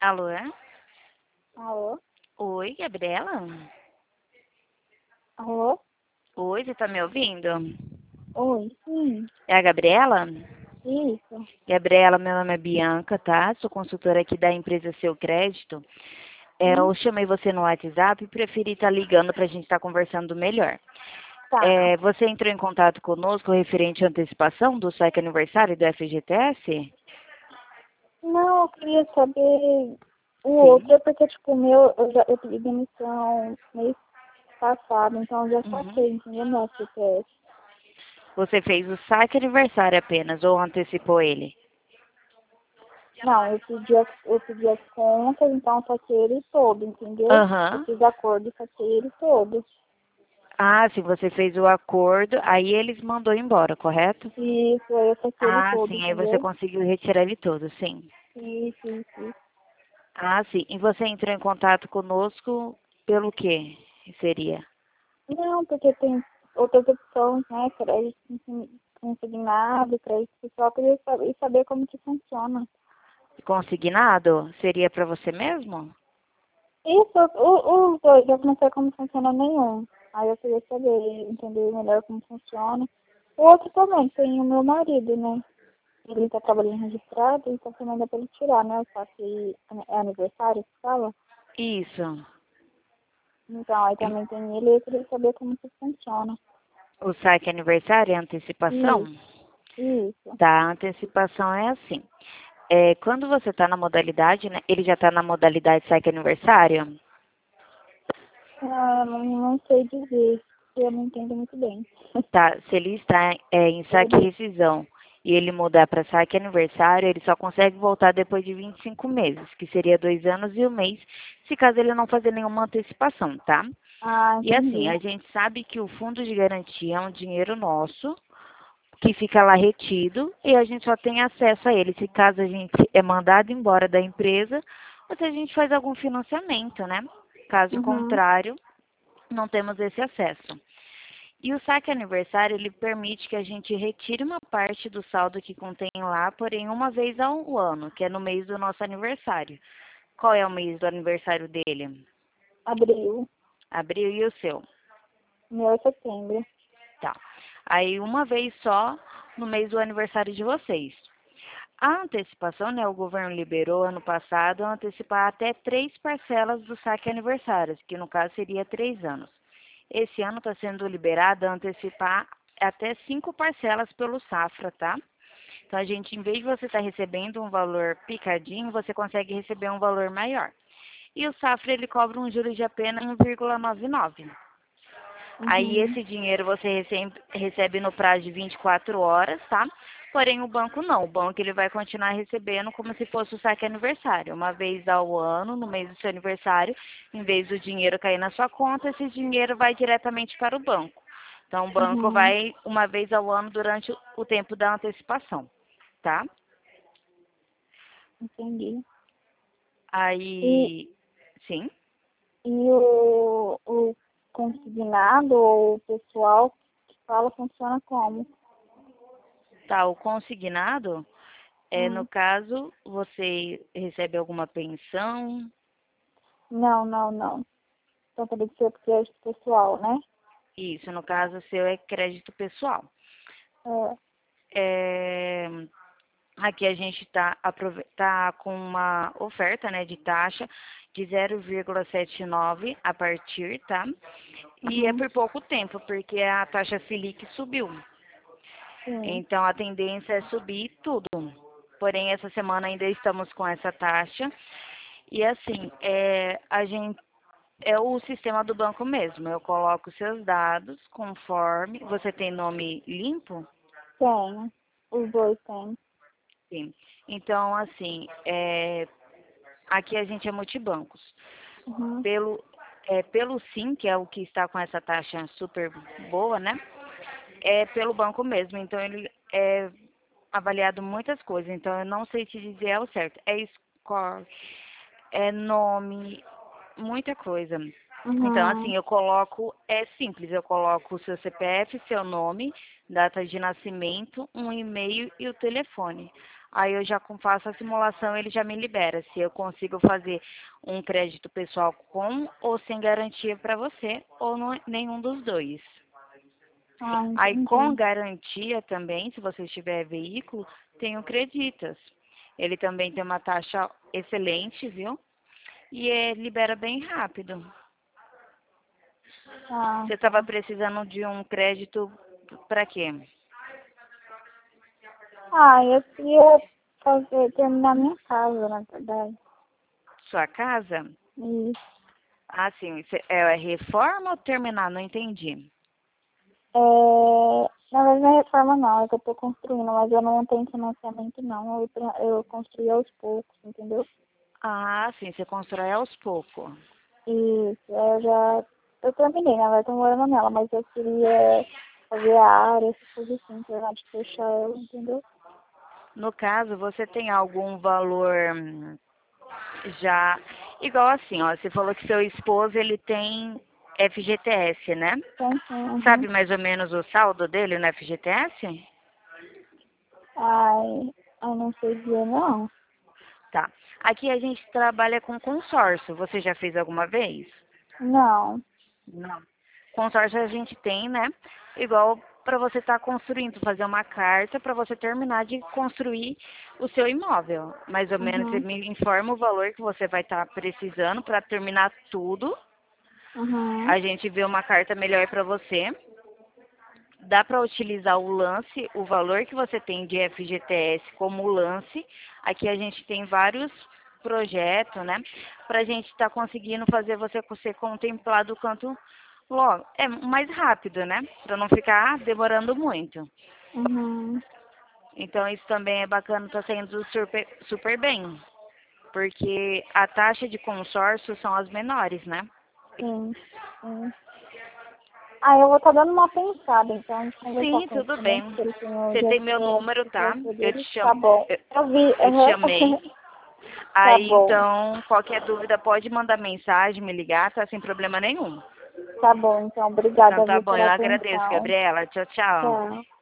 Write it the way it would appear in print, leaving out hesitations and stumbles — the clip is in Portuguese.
Alô? Alô? Oi, Gabriela? Alô? Oi, você tá me ouvindo? Oi, sim, É a Gabriela? isso. Gabriela, meu nome é Bianca, tá? Sou consultora aqui da empresa Seu Crédito. Sim, Eu chamei você no WhatsApp e preferi estar ligando pra gente estar conversando melhor. tá. Você entrou em contato conosco referente à antecipação do saque aniversário do FGTS? Não, eu queria saber o Sim. outro, é porque, tipo, o meu, eu pedi demissão mês passado, então eu já Uhum. saquei, entendeu? Meu CPF. Você fez o saque aniversário apenas ou antecipou ele? Não, eu pedi as contas, então eu saquei ele todo, entendeu? Eu Aham. fiz acordo e saquei ele todo. Ah, se você fez o acordo, aí eles mandou embora, correto? Isso, aí eu saquei ele Ah, todo, sim, aí você entendeu? conseguiu retirar ele todo, sim. Isso. Ah, sim. E você entrou em contato conosco pelo quê? Seria? Não, porque tem outras opções, né? Crédito consignado, crédito pessoal, eu queria saber como que funciona. Consignado? Seria para você mesmo? Isso, os dois, eu não sei como funciona nenhum. Aí eu queria saber, entender melhor como funciona. O outro também, tem o meu marido, né? Ele tá trabalhando registrado, então também dá pra ele tirar, né? Só que é aniversário que fala. Isso. Então, aí também tem ele e eu queria saber como que funciona. O saque aniversário é antecipação? Isso, isso. Tá, a antecipação é assim. Quando você está na modalidade, né? Ele já está na modalidade saque aniversário? Ah, não sei dizer, porque eu não entendo muito bem. Tá, se ele está em saque e Ele, rescisão e ele mudar para saque aniversário, ele só consegue voltar depois de 25 meses, que seria 2 anos e um mês, se caso ele não fazer nenhuma antecipação, tá? E assim, entendi. a gente sabe que o fundo de garantia é um dinheiro nosso, que fica lá retido, e a gente só tem acesso a ele se caso a gente é mandado embora da empresa ou se a gente faz algum financiamento, né? Caso Uhum. contrário, não temos esse acesso. E o saque aniversário, ele permite que a gente retire uma parte do saldo que contém lá, porém uma vez ao ano, que é no mês do nosso aniversário. Qual é o mês do aniversário dele? Abril, Abril e o seu? meu é setembro. Tá. Aí uma vez só no mês do aniversário de vocês. A antecipação, né, o governo liberou ano passado antecipar até 3 parcelas do saque aniversário, que no caso seria 3 anos. Esse ano está sendo liberado a antecipar até 5 parcelas pelo Safra, tá? Então a gente, em vez de você estar recebendo um valor picadinho, você consegue receber um valor maior. E o Safra ele cobra um juros de apenas 1,99. Aí Uhum. esse dinheiro você recebe no prazo de 24 horas, tá? Porém o banco não. O banco ele vai continuar recebendo como se fosse o saque aniversário. Uma vez ao ano, no mês do seu aniversário, em vez do dinheiro cair na sua conta, esse dinheiro vai diretamente para o banco. Então o banco Uhum. vai uma vez ao ano durante o tempo da antecipação, tá? Entendi. E, Aí, sim, e o consignado ou o pessoal que fala funciona como? tá. O consignado, no Hum. caso, você recebe alguma pensão. Não. Então teria que ser porque é pessoal, né? Isso, no caso seu é crédito pessoal. É. É, aqui a gente está tá com uma oferta, né, de taxa de 0,79 a partir, tá? E é Uhum. por pouco tempo, porque a taxa Selic subiu. Sim. Então a tendência é subir tudo. Porém, essa semana ainda estamos com essa taxa. E assim, a gente é o sistema do banco mesmo. Eu coloco seus dados conforme. Você tem nome limpo? Tem. Os dois têm. Sim. Então, assim, aqui a gente é multibancos. Uhum. Pelo Sim, que é o que está com essa taxa super boa, né? É pelo banco mesmo. Então, ele é avaliado muitas coisas. Então, eu não sei te dizer ao certo. É score, é nome, muita coisa. Então, Uhum. assim, eu coloco, é simples, eu coloco o seu CPF, seu nome, data de nascimento, um e-mail e o telefone. Aí eu já faço a simulação, ele já me libera se eu consigo fazer um crédito pessoal com ou sem garantia para você, ou nenhum dos dois. Ah, Aí com entendi. garantia também, se você tiver veículo, tem o Creditas. Ele também tem uma taxa excelente, viu? E libera bem rápido. Ah, Você estava tá. precisando de um crédito para quê? Ah, eu queria terminar minha casa, na verdade. Sua casa? Isso. Ah, sim. É reforma ou terminar? Não entendi. Na verdade, não é reforma não, é que eu tô construindo, mas eu não tenho financiamento não. Eu construí aos poucos, entendeu? Ah, sim. Você constrói aos poucos. Isso, eu terminei, na verdade, tô morando nela, mas eu queria fazer a área, essas coisas assim, terminar de fechar ela, entendeu? No caso, você tem algum valor já igual assim, ó. Você falou que seu esposo ele tem FGTS, né? Então, sim, uhum. Sabe mais ou menos o saldo dele no FGTS? Ai, eu não sei dizer não. Tá. Aqui a gente trabalha com consórcio. Você já fez alguma vez? Não. Não. Consórcio a gente tem, né? Igual para você estar construindo, fazer uma carta para você terminar de construir o seu imóvel. Mais ou menos você Uhum, me informa o valor que você vai estar precisando para terminar tudo. uhum, A gente vê uma carta melhor para você. Dá para utilizar o lance, o valor que você tem de FGTS como lance. Aqui a gente tem vários projetos, né? Para a gente estar conseguindo fazer você ser contemplado o quanto logo. É mais rápido, né? Para não ficar demorando muito. uhum. Então isso também é bacana, está saindo super, super bem. Porque a taxa de consórcio são as menores, né? Sim, sim. Ah, eu vou estar dando uma pensada, então, de conversar Sim, com ele tudo também, bem. porque ele tem o Você tem meu número, tá? GPS Eu dele. te chamo, Tá bom. eu, Eu vi, eu te aham. chamei. Tá Aí, bom. então, qualquer dúvida pode mandar mensagem, me ligar, tá sem problema nenhum. Tá bom, então. Então Obrigada, tá viu, bom, pela eu agradeço, atenção. Gabriela. Tchau, tchau. Tchau.